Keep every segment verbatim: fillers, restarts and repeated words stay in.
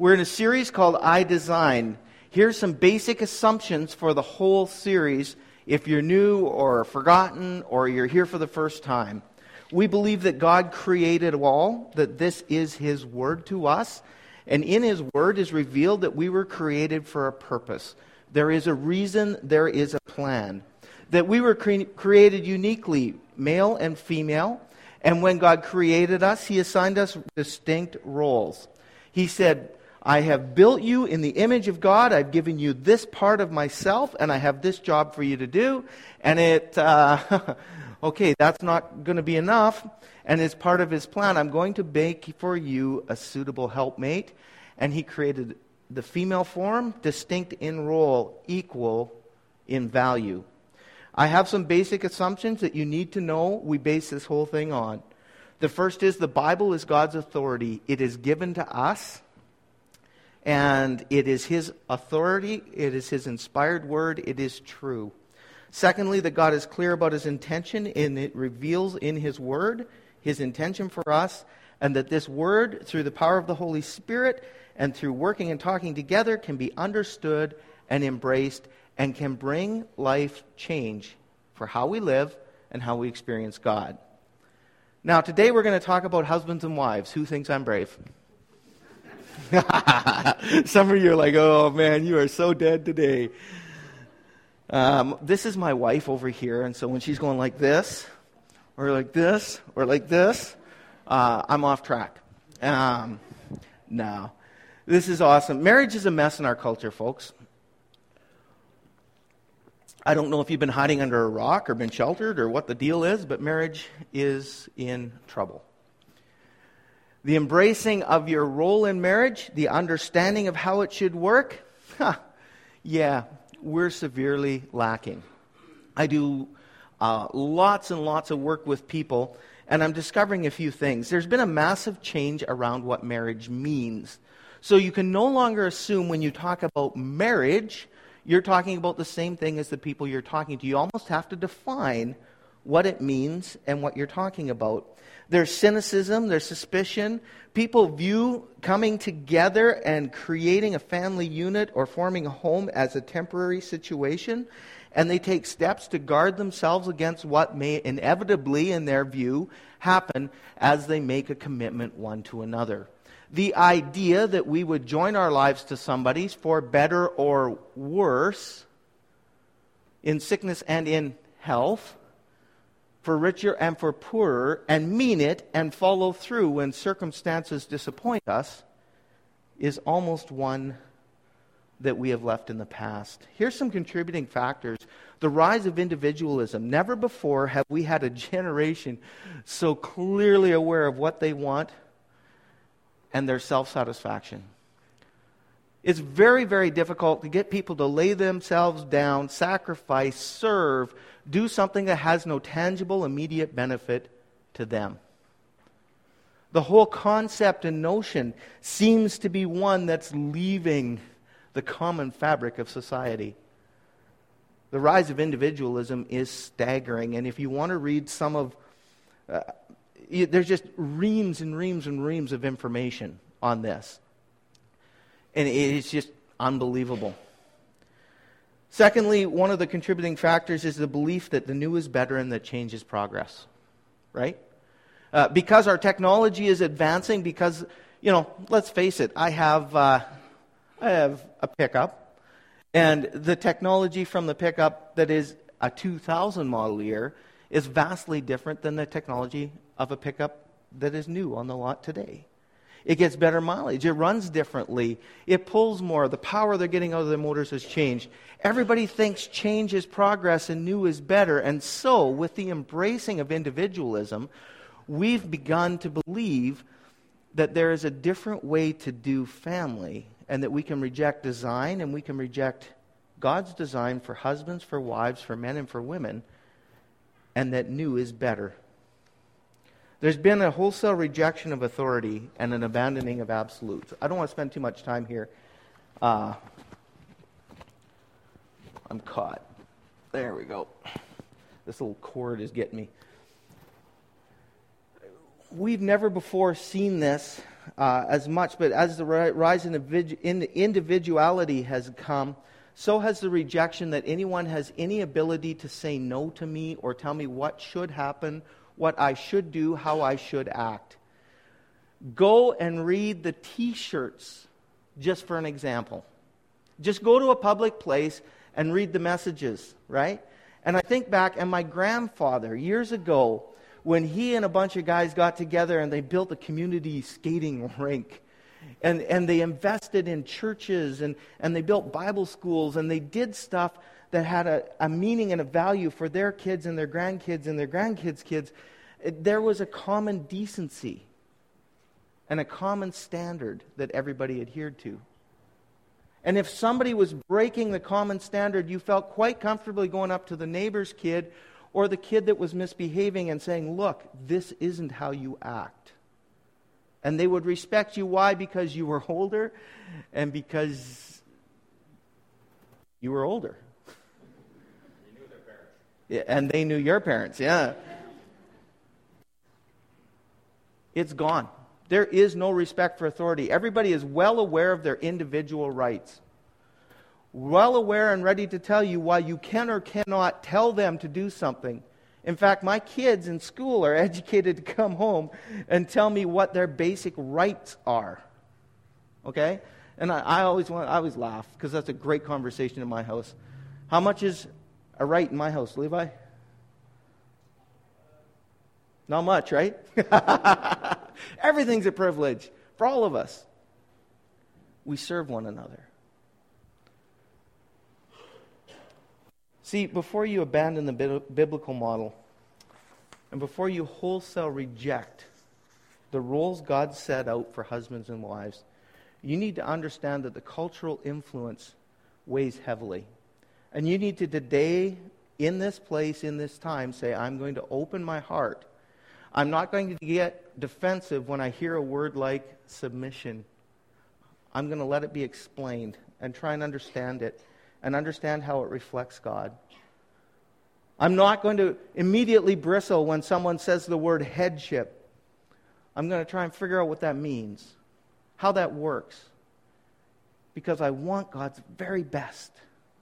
We're in a series called I Design. Here's some basic assumptions for the whole series if you're new or forgotten or you're here for the first time. We believe that God created all, that this is His Word to us, and in His Word is revealed that we were created for a purpose. There is a reason, there is a plan. That we were cre- created uniquely, male and female, and when God created us, He assigned us distinct roles. He said, I have built you in the image of God, I've given you this part of myself, and I have this job for you to do, and it, uh, okay, that's not going to be enough, and as part of His plan, I'm going to make for you a suitable helpmate, and He created the female form, distinct in role, equal in value. I have some basic assumptions that you need to know we base this whole thing on. The first is the Bible is God's authority. It is given to us, and it is His authority. It is His inspired word. It is true. Secondly, that God is clear about His intention, and it reveals in His word His intention for us, and that this word, through the power of the Holy Spirit and through working and talking together, can be understood and embraced and can bring life change for how we live and how we experience God. Now, today we're going to talk about husbands and wives. Who thinks I'm brave? Some of you are like, oh man, you are so dead today. Um, this is my wife over here, and so when she's going like this, or like this, or like this, uh, I'm off track. Um, no. This is awesome. Marriage is a mess in our culture, folks. I don't know if you've been hiding under a rock or been sheltered or what the deal is, but marriage is in trouble. The embracing of your role in marriage, the understanding of how it should work, huh, yeah, we're severely lacking. I do uh, lots and lots of work with people, and I'm discovering a few things. There's been a massive change around what marriage means. So you can no longer assume when you talk about marriage, you're talking about the same thing as the people you're talking to. You almost have to define what it means and what you're talking about. There's cynicism, there's suspicion. People view coming together and creating a family unit or forming a home as a temporary situation, and they take steps to guard themselves against what may inevitably, in their view, happen as they make a commitment one to another. The idea that we would join our lives to somebody's for better or worse, in sickness and in health, for richer and for poorer, and mean it and follow through when circumstances disappoint us, is almost one that we have left in the past. Here's some contributing factors. The rise of individualism. Never before have we had a generation so clearly aware of what they want and their self-satisfaction. It's very, very difficult to get people to lay themselves down, sacrifice, serve, do something that has no tangible, immediate benefit to them. The whole concept and notion seems to be one that's leaving the common fabric of society. The rise of individualism is staggering, and if you want to read some of uh, there's just reams and reams and reams of information on this. And it's just unbelievable. Secondly, one of the contributing factors is the belief that the new is better and that change is progress. Right? Uh, because our technology is advancing, because, you know, let's face it, I have, uh, I have a pickup, and the technology from the pickup that is a two thousand model year is vastly different than the technology of a pickup that is new on the lot today. It gets better mileage. It runs differently. It pulls more. The power they're getting out of the motors has changed. Everybody thinks change is progress and new is better. And so, with the embracing of individualism, we've begun to believe that there is a different way to do family, and that we can reject design and we can reject God's design for husbands, for wives, for men, and for women, and that new is better. There's been a wholesale rejection of authority and an abandoning of absolutes. I don't want to spend too much time here. Uh, I'm caught. There we go. This little cord is getting me. We've never before seen this uh, as much, but as the ri- rise in, individu- in individuality has come, so has the rejection that anyone has any ability to say no to me or tell me what should happen, what I should do, how I should act. Go and read the T-shirts, just for an example. Just go to a public place and read the messages, right? And I think back, and my grandfather, years ago, when he and a bunch of guys got together and they built a community skating rink, and, and they invested in churches, and, and they built Bible schools, and they did stuff that had a, a meaning and a value for their kids and their grandkids and their grandkids' kids. It, there was a common decency and a common standard that everybody adhered to. And if somebody was breaking the common standard, you felt quite comfortably going up to the neighbor's kid or the kid that was misbehaving and saying, look, this isn't how you act. And they would respect you. Why? Because you were older and because you were older. You knew their parents. Yeah, and they knew your parents, yeah. It's gone. There is no respect for authority. Everybody is well aware of their individual rights. Well aware and ready to tell you why you can or cannot tell them to do something. In fact, my kids in school are educated to come home and tell me what their basic rights are. Okay? And I, I always want, I always laugh because that's a great conversation in my house. How much is a right in my house, Levi? Not much, right? Everything's a privilege for all of us. We serve one another. See, before you abandon the biblical model, and before you wholesale reject the roles God set out for husbands and wives, you need to understand that the cultural influence weighs heavily. And you need to today, in this place, in this time, say, I'm going to open my heart. I'm not going to get defensive when I hear a word like submission. I'm going to let it be explained and try and understand it and understand how it reflects God. I'm not going to immediately bristle when someone says the word headship. I'm going to try and figure out what that means, how that works, because I want God's very best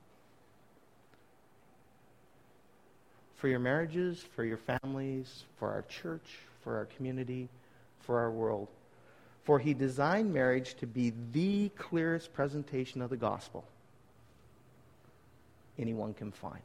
for your marriages, for your families, for our church, for our community, for our world. For He designed marriage to be the clearest presentation of the gospel anyone can find.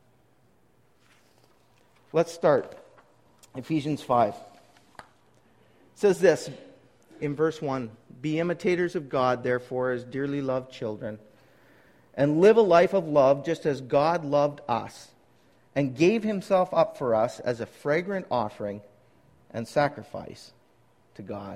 Let's start. Ephesians five. It says this in verse one, be imitators of God, therefore, as dearly loved children, and live a life of love just as God loved us, and gave Himself up for us as a fragrant offering and sacrifice to God.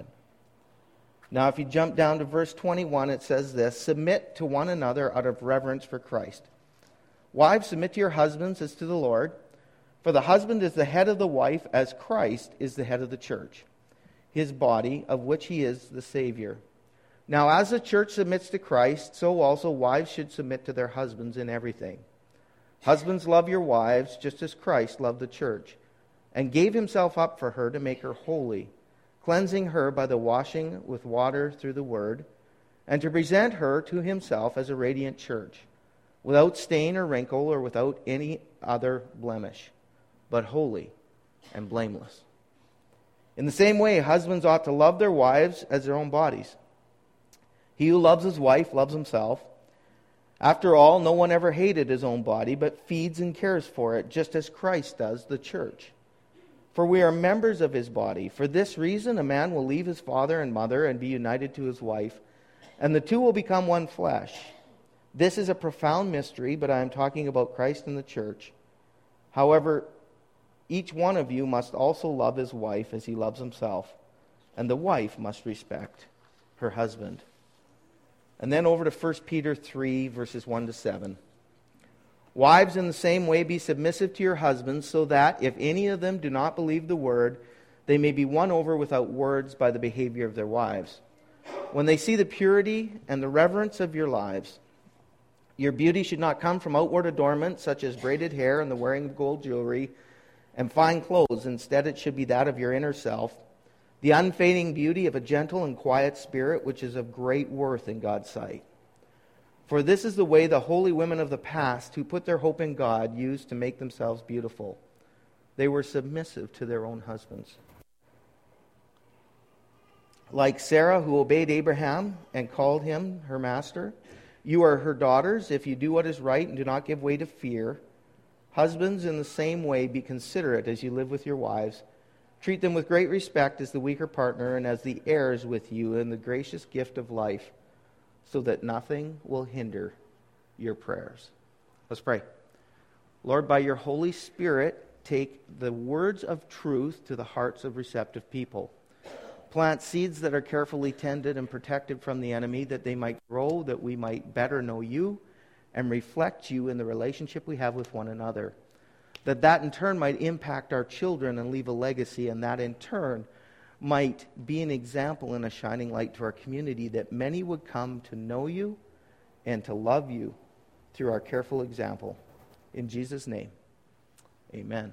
Now, if you jump down to verse twenty-one, it says this, submit to one another out of reverence for Christ. Wives, submit to your husbands as to the Lord, for the husband is the head of the wife, as Christ is the head of the church, His body, of which He is the Savior. Now, as the church submits to Christ, so also wives should submit to their husbands in everything. Husbands, love your wives, just as Christ loved the church, and gave Himself up for her to make her holy, cleansing her by the washing with water through the word, and to present her to Himself as a radiant church, without stain or wrinkle or without any other blemish, but holy and blameless. In the same way, husbands ought to love their wives as their own bodies. He who loves his wife loves himself. After all, no one ever hated his own body, but feeds and cares for it, just as Christ does the church. For we are members of His body. For this reason, a man will leave his father and mother and be united to his wife, and the two will become one flesh. This is a profound mystery, but I am talking about Christ and the church. However, each one of you must also love his wife as he loves himself, and the wife must respect her husband. And then over to First Peter three, verses one to seven. Wives, in the same way, be submissive to your husbands, so that, if any of them do not believe the word, they may be won over without words by the behavior of their wives. When they see the purity and the reverence of your lives, your beauty should not come from outward adornment, such as braided hair and the wearing of gold jewelry and fine clothes. Instead, it should be that of your inner self, the unfading beauty of a gentle and quiet spirit, which is of great worth in God's sight. For this is the way the holy women of the past, who put their hope in God, used to make themselves beautiful. They were submissive to their own husbands. Like Sarah, who obeyed Abraham and called him her master, you are her daughters if you do what is right and do not give way to fear. Husbands, in the same way, be considerate as you live with your wives. Treat them with great respect as the weaker partner and as the heirs with you in the gracious gift of life, so that nothing will hinder your prayers. Let's pray. Lord, by your Holy Spirit, take the words of truth to the hearts of receptive people. Plant seeds that are carefully tended and protected from the enemy, that they might grow, that we might better know you and reflect you in the relationship we have with one another. That that in turn might impact our children and leave a legacy, and that in turn might be an example and a shining light to our community, that many would come to know you and to love you through our careful example. In Jesus' name, amen.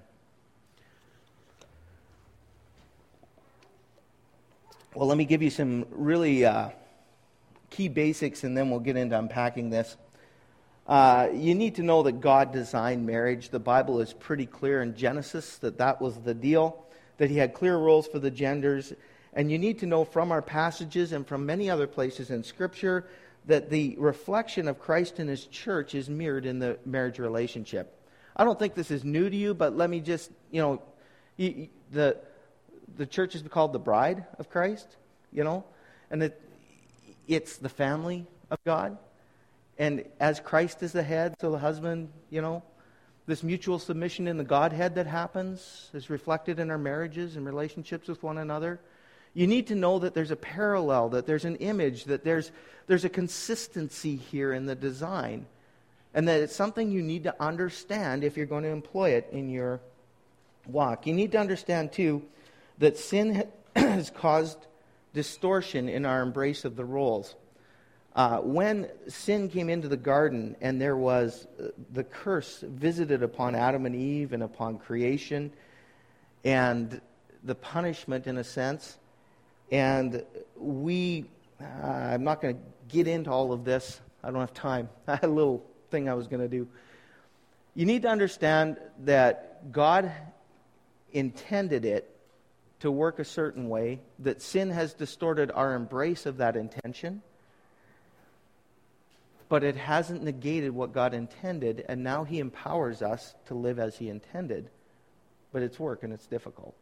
Well, let me give you some really uh, key basics, and then we'll get into unpacking this. Uh, you need to know that God designed marriage. The Bible is pretty clear in Genesis that that was the deal, that he had clear roles for the genders. And you need to know from our passages and from many other places in Scripture that the reflection of Christ and his church is mirrored in the marriage relationship. I don't think this is new to you, but let me just, you know, you, the the church is called the bride of Christ, you know, and it, it's the family of God. And as Christ is the head, so the husband, you know, this mutual submission in the Godhead that happens is reflected in our marriages and relationships with one another. You need to know that there's a parallel, that there's an image, that there's there's a consistency here in the design, and that it's something you need to understand if you're going to employ it in your walk. You need to understand, too, that sin has caused distortion in our embrace of the roles. Uh, when sin came into the garden and there was uh, the curse visited upon Adam and Eve and upon creation, and the punishment in a sense, and we, uh, I'm not going to get into all of this, I don't have time, I had a little thing I was going to do. You need to understand that God intended it to work a certain way, that sin has distorted our embrace of that intention, but it hasn't negated what God intended, and now he empowers us to live as he intended. But it's work and it's difficult.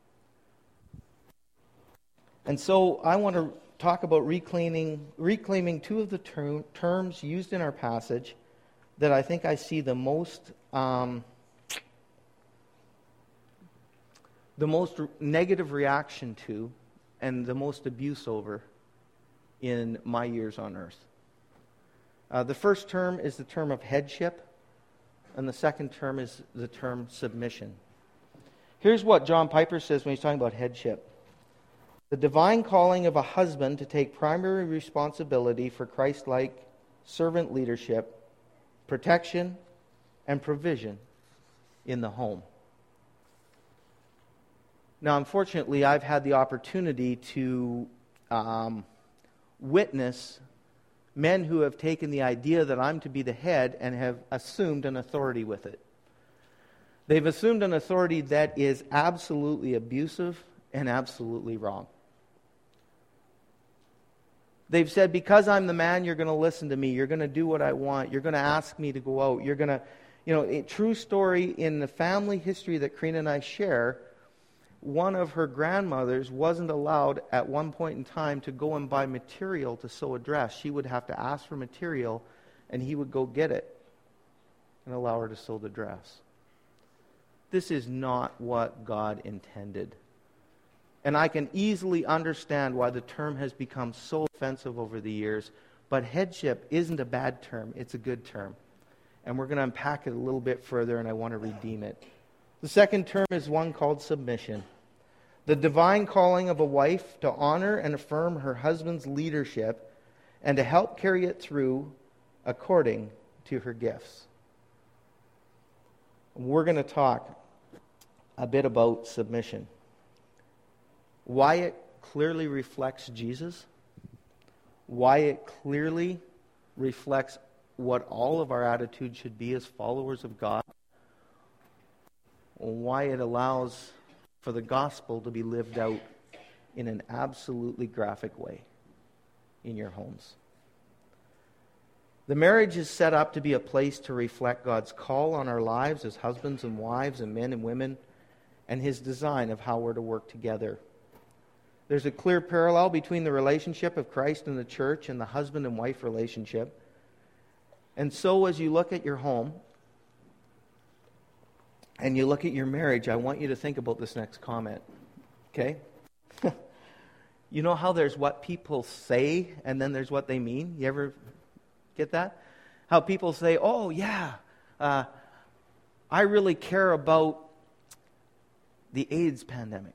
And so I want to talk about reclaiming, reclaiming two of the ter- terms used in our passage that I think I see the most um, the most negative reaction to and the most abuse over in my years on earth. Uh, the first term is the term of headship, and the second term is the term submission. Here's what John Piper says when he's talking about headship. The divine calling of a husband to take primary responsibility for Christ-like servant leadership, protection, and provision in the home. Now, unfortunately, I've had the opportunity to um, witness men who have taken the idea that I'm to be the head and have assumed an authority with it. They've assumed an authority that is absolutely abusive and absolutely wrong. They've said, because I'm the man, you're going to listen to me. You're going to do what I want. You're going to ask me to go out. You're going to, you know, a true story in the family history that Karina and I share, one of her grandmothers wasn't allowed at one point in time to go and buy material to sew a dress. She would have to ask for material, and he would go get it and allow her to sew the dress. This is not what God intended. And I can easily understand why the term has become so offensive over the years, but headship isn't a bad term. It's a good term. And we're going to unpack it a little bit further, and I want to redeem it. The second term is one called submission. The divine calling of a wife to honor and affirm her husband's leadership and to help carry it through according to her gifts. We're going to talk a bit about submission. why it clearly reflects Jesus, why it clearly reflects what all of our attitude should be as followers of God, why it allows for the gospel to be lived out in an absolutely graphic way in your homes. The marriage is set up to be a place to reflect God's call on our lives as husbands and wives and men and women, and His design of how we're to work together. There's a clear parallel between the relationship of Christ and the church and the husband and wife relationship. And so as you look at your home and you look at your marriage, I want you to think about this next comment. Okay? You know how there's what people say and then there's what they mean? You ever get that? How people say, oh yeah, uh, I really care about the AIDS pandemic.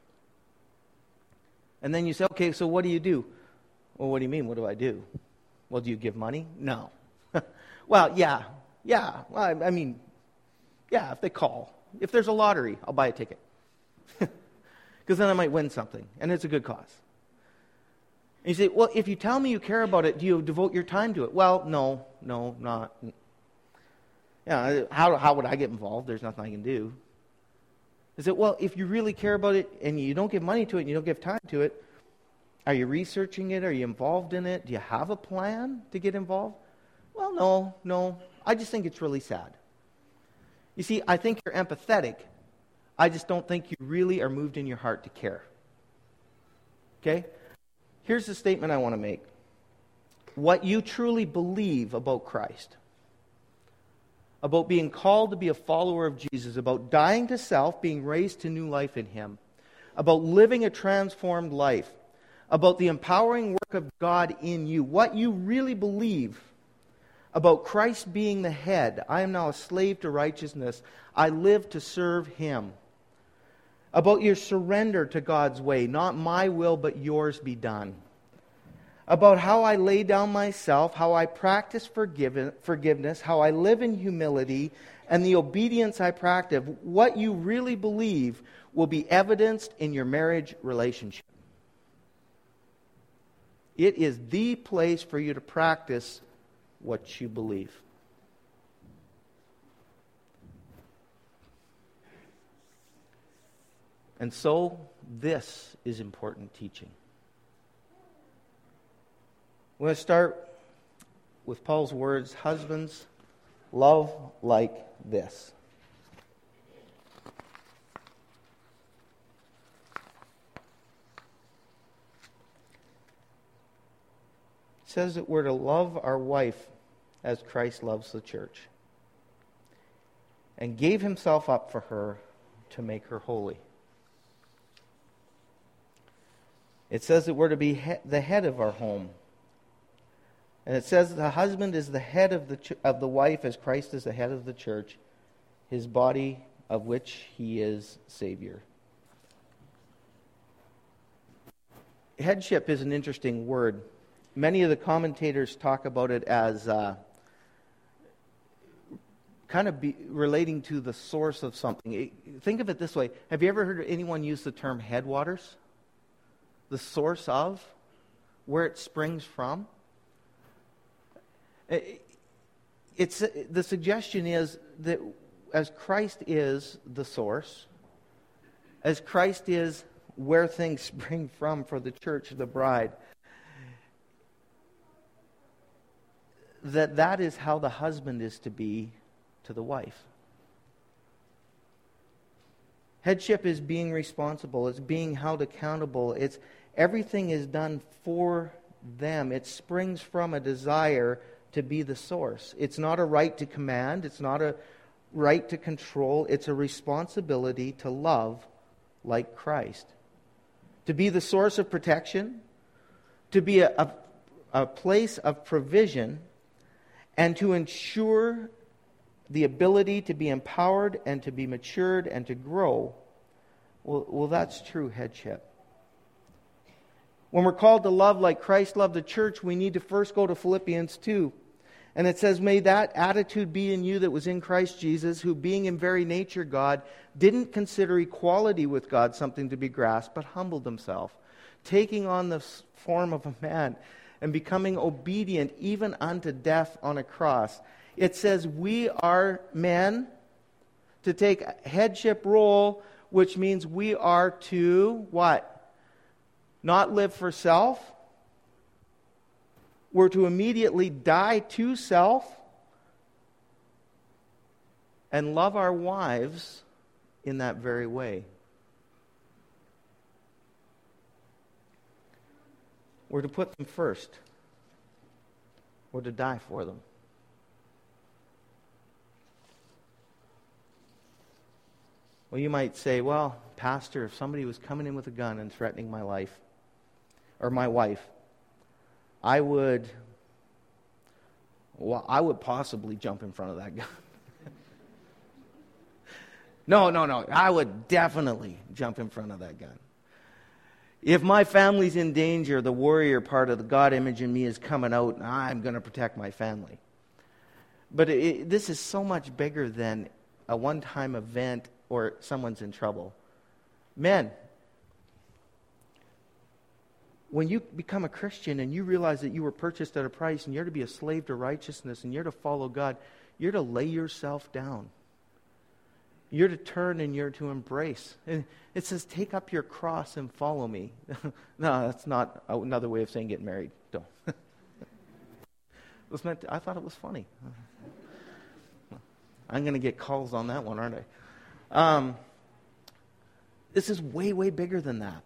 And then you say, okay, so what do you do? Well, what do you mean, what do I do? Well, do you give money? No. Well, yeah, yeah. Well, I, I mean, yeah, if they call. If there's a lottery, I'll buy a ticket. Because then I might win something, and it's a good cause. And you say, well, if you tell me you care about it, do you devote your time to it? Well, no, no, not. Yeah, how, how would I get involved? There's nothing I can do. Is it, well, if you really care about it and you don't give money to it and you don't give time to it, are you researching it? Are you involved in it? Do you have a plan to get involved? Well, no, no. I just think it's really sad. You see, I think you're empathetic. I just don't think you really are moved in your heart to care. Okay? Here's the statement I want to make. What you truly believe about Christ, about being called to be a follower of Jesus, about dying to self, being raised to new life in Him, about living a transformed life, about the empowering work of God in you, what you really believe about Christ being the head. I am now a slave to righteousness. I live to serve Him. About your surrender to God's way, not my will but yours be done. About how I lay down myself, how I practice forgiveness, how I live in humility, and the obedience I practice. What you really believe will be evidenced in your marriage relationship. It is the place for you to practice what you believe. And so, this is important teaching. We're going to start with Paul's words, husbands, love like this. It says that we're to love our wife as Christ loves the church and gave Himself up for her to make her holy. It says that we're to be he- the head of our home. And it says the husband is the head of the ch- of the wife as Christ is the head of the church, His body of which He is Savior. Headship is an interesting word. Many of the commentators talk about it as uh, kind of be relating to the source of something. Think of it this way. Have you ever heard anyone use the term headwaters? The source of, where it springs from. It's the suggestion is that as Christ is the source, as Christ is where things spring from for the church, the bride, that that is how the husband is to be to the wife. Headship is being responsible. It's being held accountable. It's everything is done for them. It springs from a desire to be the source. It's not a right to command. It's not a right to control. It's a responsibility to love like Christ. To be the source of protection. To be a, a, a place of provision. And to ensure the ability to be empowered and to be matured and to grow. Well, well, that's true headship. When we're called to love like Christ loved the church, we need to first go to Philippians two And it says, may that attitude be in you that was in Christ Jesus, who being in very nature God, didn't consider equality with God something to be grasped, but humbled himself, taking on the form of a man and becoming obedient even unto death on a cross. It says we are men to take a headship role, which means we are to, what? Not live for self. We're to immediately die to self and love our wives in that very way. We're to put them first. We're to die for them. Well, you might say, well, Pastor, if somebody was coming in with a gun and threatening my life, or my wife, I would, well, I would possibly jump in front of that gun. no, no, no. I would definitely jump in front of that gun. If my family's in danger, the warrior part of the God image in me is coming out, and I'm going to protect my family. But it, this is so much bigger than a one-time event or someone's in trouble. Men, when you become a Christian and you realize that you were purchased at a price and you're to be a slave to righteousness and you're to follow God, you're to lay yourself down. You're to turn and you're to embrace. And it says, take up your cross and follow me. No, that's not another way of saying get married. Don't. It was meant to, I thought it was funny. I'm going to get calls on that one, aren't I? Um, this is way, way bigger than that.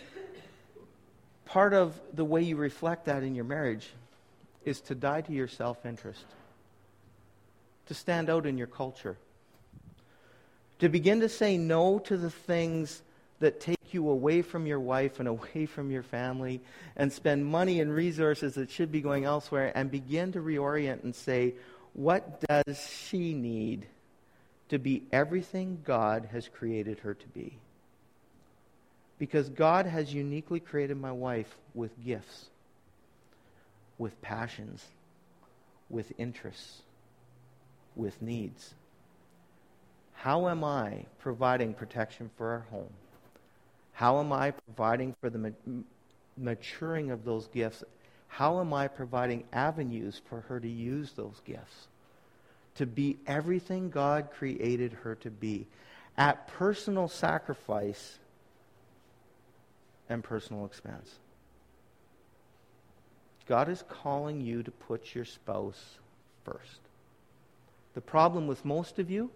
Part of the way you reflect that in your marriage is to die to your self-interest, to stand out in your culture, to begin to say no to the things that take you away from your wife and away from your family, and spend money and resources that should be going elsewhere, and begin to reorient and say, what does she need to be everything God has created her to be? Because God has uniquely created my wife with gifts, with passions, with interests, with needs. How am I providing protection for our home? How am I providing for the ma- maturing of those gifts? How am I providing avenues for her to use those gifts? To be everything God created her to be, at personal sacrifice and personal expense. God is calling you to put your spouse first. The problem with most of you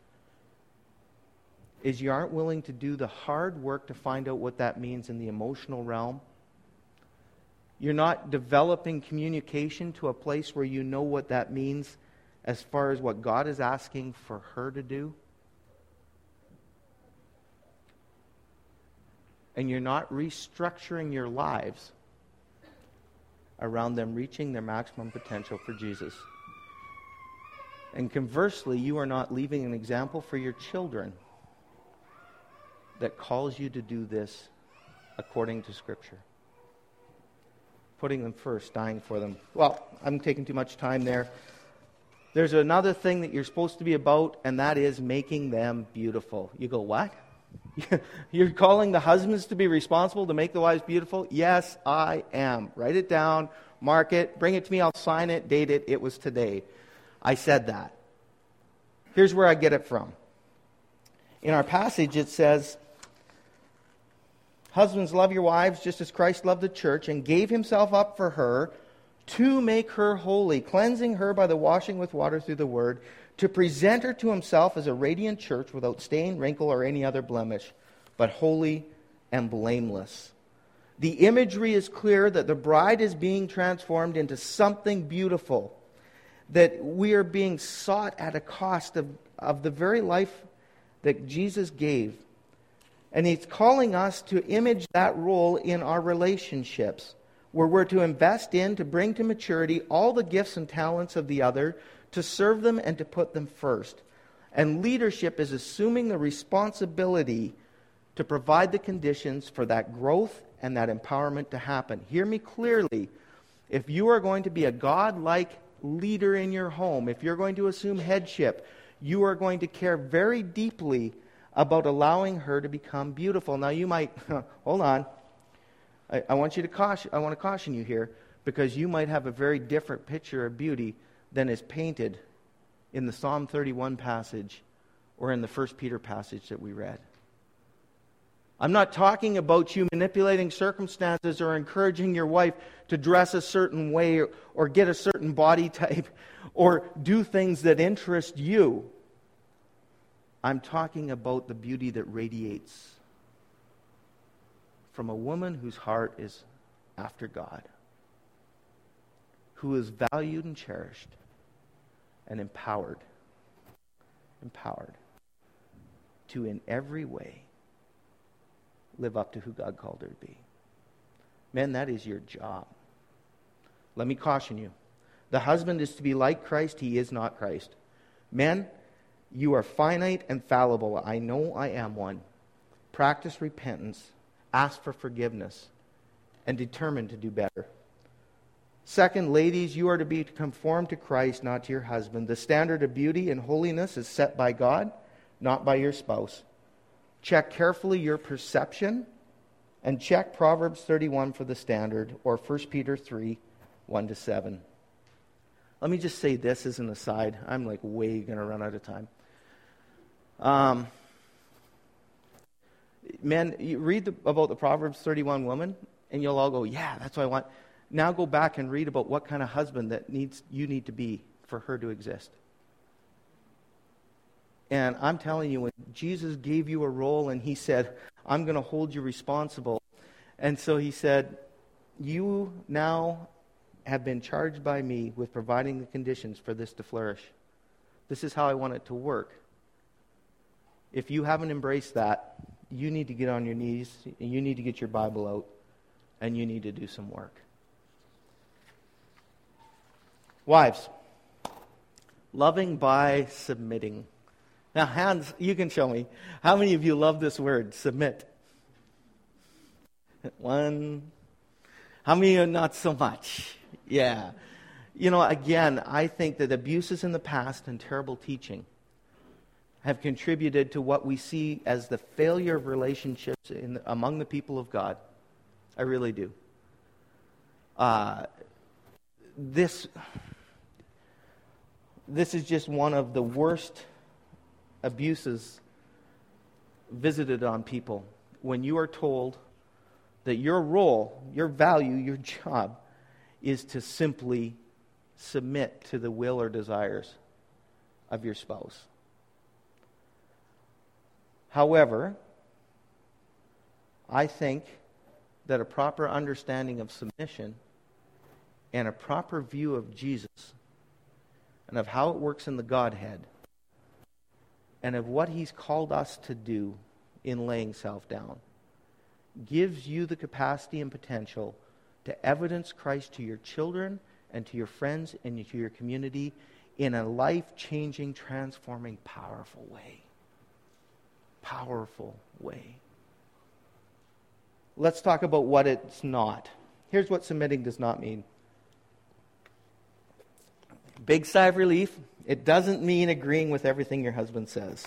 is you aren't willing to do the hard work to find out what that means in the emotional realm. You're not developing communication to a place where you know what that means as far as what God is asking for her to do. And you're not restructuring your lives around them reaching their maximum potential for Jesus. And conversely, you are not leaving an example for your children that calls you to do this according to Scripture. Putting them first, dying for them. Well, I'm taking too much time there. There's another thing that you're supposed to be about, and that is making them beautiful. You go, what? You're calling the husbands to be responsible to make the wives beautiful? Yes, I am. Write it down, mark it, bring it to me, I'll sign it, date it, it was today. I said that. Here's where I get it from. In our passage it says, husbands, love your wives just as Christ loved the church and gave himself up for her to make her holy, cleansing her by the washing with water through the word, to present her to himself as a radiant church without stain, wrinkle, or any other blemish, but holy and blameless. The imagery is clear that the bride is being transformed into something beautiful, that we are being sought at a cost of, of the very life that Jesus gave. And he's calling us to image that role in our relationships, where we're to invest in, to bring to maturity all the gifts and talents of the other, to serve them and to put them first. And leadership is assuming the responsibility to provide the conditions for that growth and that empowerment to happen. Hear me clearly. If you are going to be a God-like leader in your home, if you're going to assume headship, you are going to care very deeply about allowing her to become beautiful. Now you might, hold on, I, I want you to caution, I want to caution you here, because you might have a very different picture of beauty than is painted in the Psalm thirty-one passage or in the First Peter passage that we read. I'm not talking about you manipulating circumstances or encouraging your wife to dress a certain way or, or get a certain body type or do things that interest you. I'm talking about the beauty that radiates from a woman whose heart is after God, who is valued and cherished and empowered, empowered to in every way live up to who God called her to be. Men, that is your job. Let me caution you. The husband is to be like Christ. He is not Christ. Men, you are finite and fallible. I know I am one. Practice repentance, ask for forgiveness, and determine to do better. Second, ladies, you are to be conformed to Christ, not to your husband. The standard of beauty and holiness is set by God, not by your spouse. Check carefully your perception, and check Proverbs thirty-one for the standard, or First Peter three, one to seven. Let me just say this as an aside. I'm like way going to run out of time. Um, men, you read the, about the Proverbs thirty-one woman, and you'll all go, yeah, that's what I want. Now go back and read about what kind of husband that needs you need to be for her to exist. And I'm telling you, when Jesus gave you a role and he said, I'm going to hold you responsible. And so he said, you now have been charged by me with providing the conditions for this to flourish. This is how I want it to work. If you haven't embraced that, you need to get on your knees, and you need to get your Bible out, and you need to do some work. Wives, loving by submitting. Now, hands, you can show me. How many of you love this word, submit? One. How many are not so much? Yeah. You know, again, I think that abuses in the past and terrible teaching have contributed to what we see as the failure of relationships in, among the people of God. I really do. Uh, this, this is just one of the worst abuses visited on people when you are told that your role, your value, your job is to simply submit to the will or desires of your spouse. However, I think that a proper understanding of submission and a proper view of Jesus and of how it works in the Godhead and of what he's called us to do in laying self down gives you the capacity and potential to evidence Christ to your children and to your friends and to your community in a life-changing, transforming, powerful way. Powerful way. Let's talk about what it's not. Here's what submitting does not mean. Big sigh of relief. It doesn't mean agreeing with everything your husband says.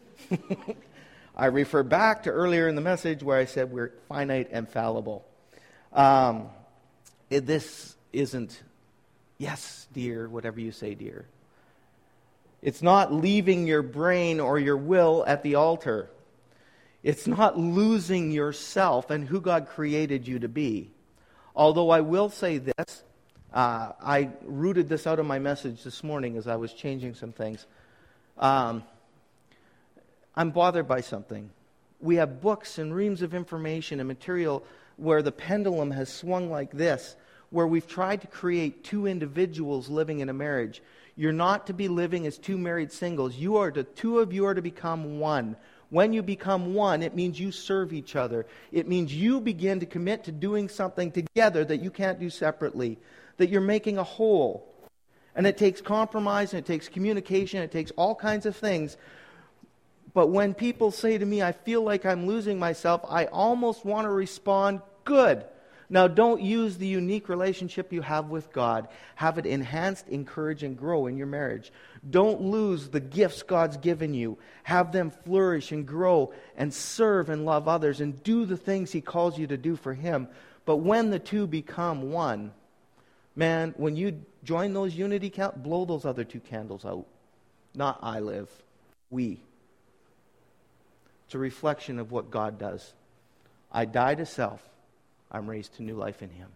I refer back to earlier in the message where I said we're finite and fallible. Um, it, this isn't, yes, dear, whatever you say, dear. It's not leaving your brain or your will at the altar. It's not losing yourself and who God created you to be. Although I will say this, uh, I rooted this out of my message this morning as I was changing some things. Um, I'm bothered by something. We have books and reams of information and material where the pendulum has swung like this, where we've tried to create two individuals living in a marriage. You're not to be living as two married singles. You are to, two of you are to become one. When you become one, it means you serve each other. It means you begin to commit to doing something together that you can't do separately, that you're making a whole. And it takes compromise, and it takes communication, it takes all kinds of things. But when people say to me, I feel like I'm losing myself, I almost want to respond, good. Now, don't use the unique relationship you have with God. Have it enhanced, encourage, and grow in your marriage. Don't lose the gifts God's given you. Have them flourish and grow and serve and love others and do the things He calls you to do for Him. But when the two become one, man, when you join those unity count, blow those other two candles out. Not I live, we. It's a reflection of what God does. I die to self. I'm raised to new life in Him.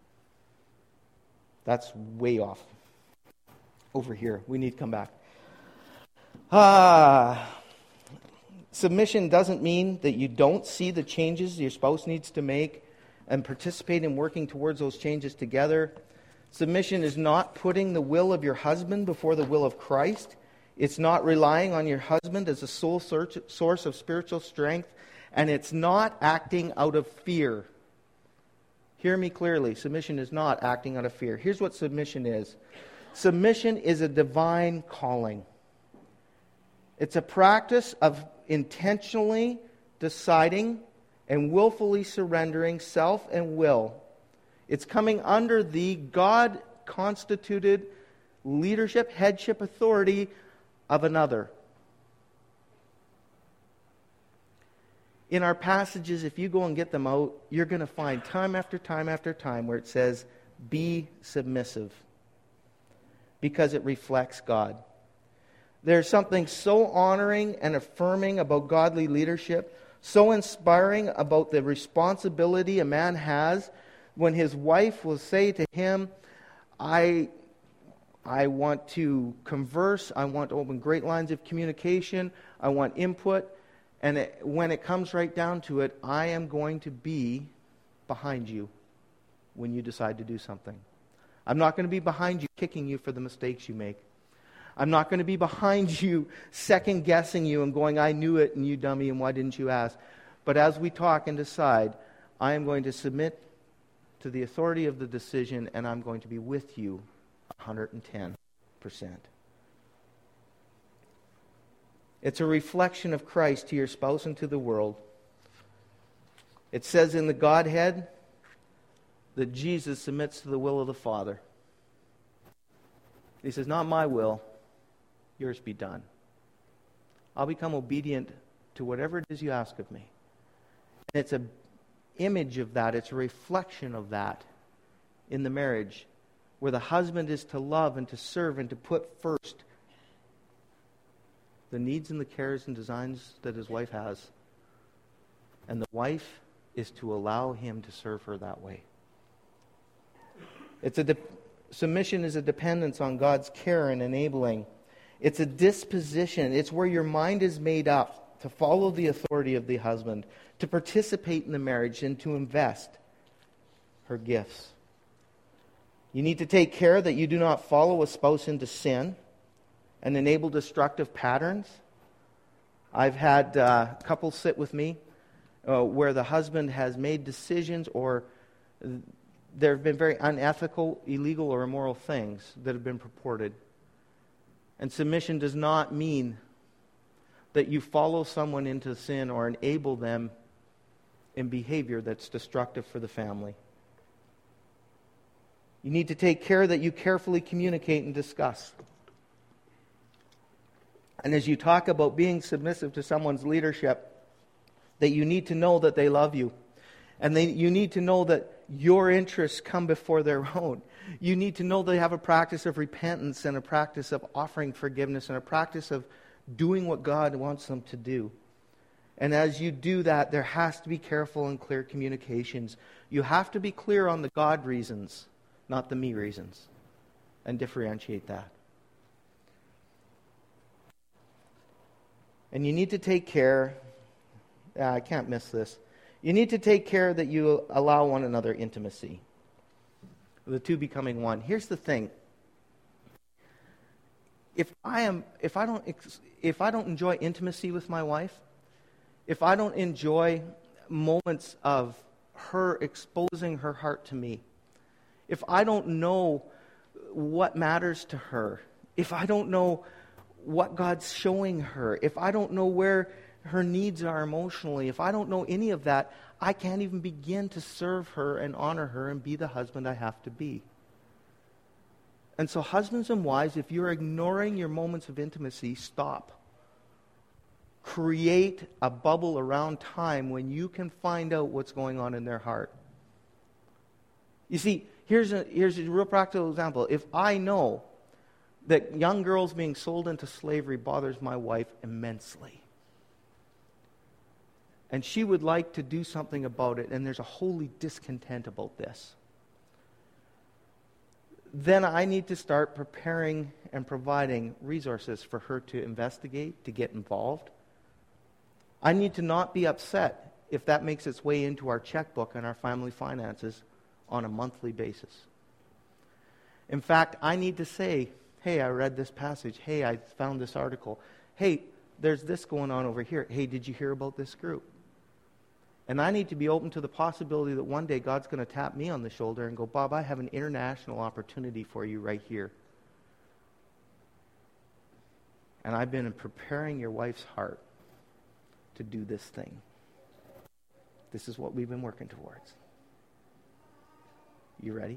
That's way off. Over here. We need to come back. Ah, submission doesn't mean that you don't see the changes your spouse needs to make and participate in working towards those changes together. Submission is not putting the will of your husband before the will of Christ. It's not relying on your husband as a sole source of spiritual strength. And it's not acting out of fear. Hear me clearly. Submission is not acting out of fear. Here's what submission is. Submission is a divine calling. It's a practice of intentionally deciding and willfully surrendering self and will. It's coming under the God-constituted leadership, headship, authority of another. In our passages, if you go and get them out, you're going to find time after time after time where it says, be submissive. Because it reflects God. There's something so honoring and affirming about godly leadership, so inspiring about the responsibility a man has when his wife will say to him, I, I want to converse, I want to open great lines of communication, I want input. And it, when it comes right down to it, I am going to be behind you when you decide to do something. I'm not going to be behind you kicking you for the mistakes you make. I'm not going to be behind you second-guessing you and going, I knew it and you dummy and why didn't you ask? But as we talk and decide, I am going to submit to the authority of the decision and I'm going to be with you one hundred ten percent. It's a reflection of Christ to your spouse and to the world. It says in the Godhead that Jesus submits to the will of the Father. He says, not my will, yours be done. I'll become obedient to whatever it is you ask of me. And it's an image of that, it's a reflection of that in the marriage, where the husband is to love and to serve and to put first the needs and the cares and designs that his wife has. And the wife is to allow him to serve her that way. It's a de- submission is a dependence on God's care and enabling. It's a disposition. It's where your mind is made up to follow the authority of the husband, to participate in the marriage, and to invest her gifts. You need to take care that you do not follow a spouse into sin and enable destructive patterns. I've had uh, couples sit with me uh, where the husband has made decisions or there have been very unethical, illegal, or immoral things that have been purported. And submission does not mean that you follow someone into sin or enable them in behavior that's destructive for the family. You need to take care that you carefully communicate and discuss. And as you talk about being submissive to someone's leadership, that you need to know that they love you. And they, you need to know that your interests come before their own. You need to know they have a practice of repentance and a practice of offering forgiveness and a practice of doing what God wants them to do. And as you do that, there has to be careful and clear communications. You have to be clear on the God reasons, not the me reasons, and differentiate that. And you need to take care, uh, I can't miss this, you need to take care that you allow one another intimacy. The two becoming one. Here's the thing. If I am, if I don't, if I don't enjoy intimacy with my wife, if I don't enjoy moments of her exposing her heart to me, if I don't know what matters to her, if I don't know what God's showing her, if I don't know where her needs are emotionally, if I don't know any of that, I can't even begin to serve her and honor her and be the husband I have to be. And so husbands and wives, if you're ignoring your moments of intimacy, stop. Create a bubble around time when you can find out what's going on in their heart. You see, here's a, here's a real practical example. If I know that young girls being sold into slavery bothers my wife immensely, and she would like to do something about it, and there's a holy discontent about this, then I need to start preparing and providing resources for her to investigate, to get involved. I need to not be upset if that makes its way into our checkbook and our family finances on a monthly basis. In fact, I need to say, hey, I read this passage. Hey, I found this article. Hey, there's this going on over here. Hey, did you hear about this group? And I need to be open to the possibility that one day God's going to tap me on the shoulder and go, Bob, I have an international opportunity for you right here. And I've been preparing your wife's heart to do this thing. This is what we've been working towards. You ready?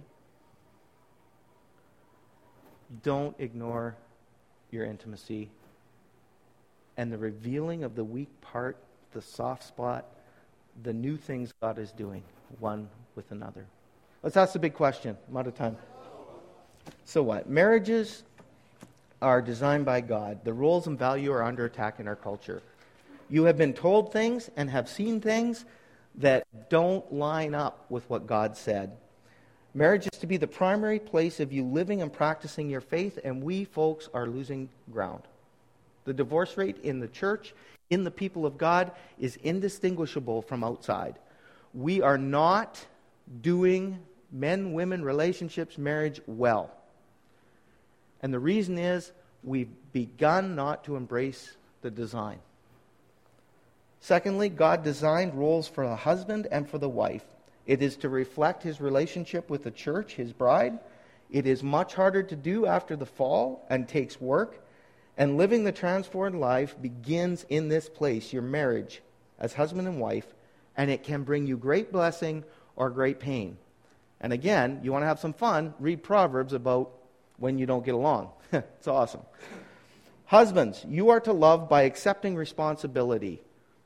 Don't ignore your intimacy and the revealing of the weak part, the soft spot, the new things God is doing, one with another. Let's ask the big question. I'm out of time. So what? Marriages are designed by God. The rules and value are under attack in our culture. You have been told things and have seen things that don't line up with what God said. Marriage is to be the primary place of you living and practicing your faith, and we folks are losing ground. The divorce rate in the church, in the people of God, is indistinguishable from outside. We are not doing men-women relationships, marriage well. And the reason is we've begun not to embrace the design. Secondly, God designed roles for the husband and for the wife. It is to reflect his relationship with the church, his bride. It is much harder to do after the fall and takes work. And living the transformed life begins in this place, your marriage as husband and wife, and it can bring you great blessing or great pain. And again, you want to have some fun, read Proverbs about when you don't get along. It's awesome. Husbands, you are to love by accepting responsibility.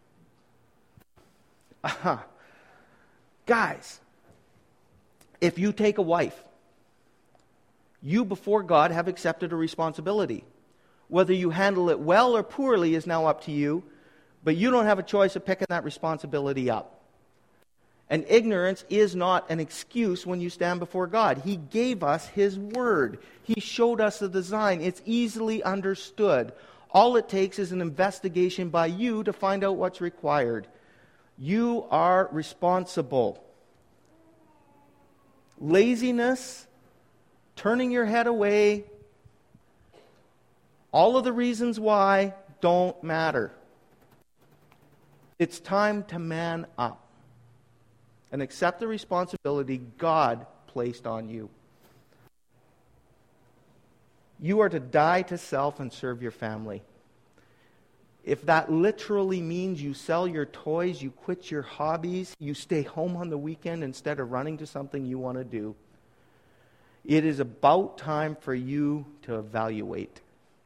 Uh-huh. Guys, if you take a wife, you before God have accepted a responsibility. Whether you handle it well or poorly is now up to you, but you don't have a choice of picking that responsibility up. And ignorance is not an excuse when you stand before God. He gave us His Word. He showed us the design. It's easily understood. All it takes is an investigation by you to find out what's required. You are responsible. Laziness, turning your head away, all of the reasons why don't matter. It's time to man up and accept the responsibility God placed on you. You are to die to self and serve your family. If that literally means you sell your toys, you quit your hobbies, you stay home on the weekend instead of running to something you want to do, it is about time for you to evaluate.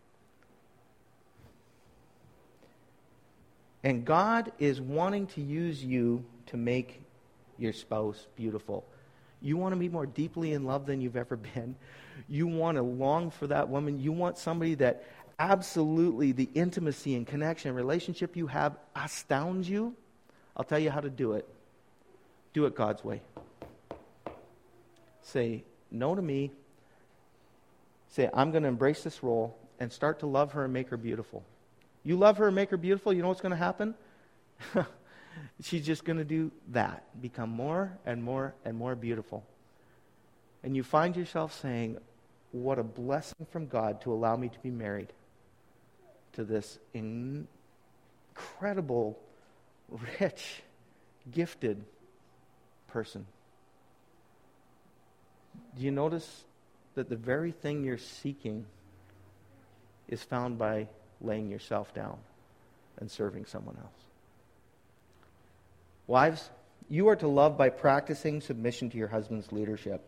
And God is wanting to use you to make your spouse beautiful. You want to be more deeply in love than you've ever been. You want to long for that woman. You want somebody that absolutely the intimacy and connection and relationship you have astounds you. I'll tell you how to do it. Do it God's way. Say no to me. Say, I'm going to embrace this role and start to love her and make her beautiful. You love her and make her beautiful, you know what's going to happen? She's just going to do that. Become more and more and more beautiful. And you find yourself saying, what a blessing from God to allow me to be married to this incredible, rich, gifted person. Do you notice that the very thing you're seeking is found by laying yourself down and serving someone else? Wives, You are to love by practicing submission to your husband's leadership.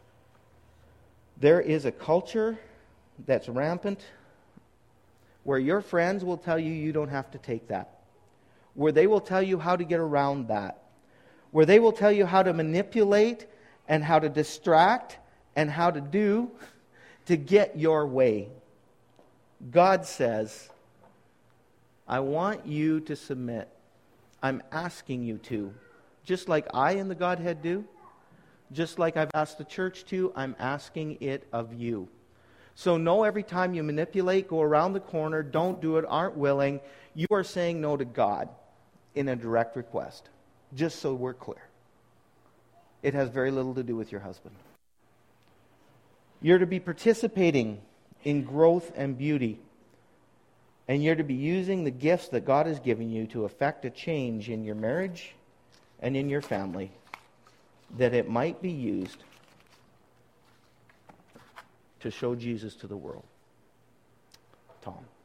There is a culture that's rampant where your friends will tell you you don't have to take that, where they will tell you how to get around that, where they will tell you how to manipulate and how to distract and how to do to get your way. God says, I want you to submit. I'm asking you to. Just like I and the Godhead do, just like I've asked the church to, I'm asking it of you. So know every time you manipulate, go around the corner, don't do it, aren't willing, you are saying no to God in a direct request. Just so we're clear. It has very little to do with your husband. You're to be participating in growth and beauty. And you're to be using the gifts that God has given you to effect a change in your marriage and in your family, that it might be used to show Jesus to the world. Tom.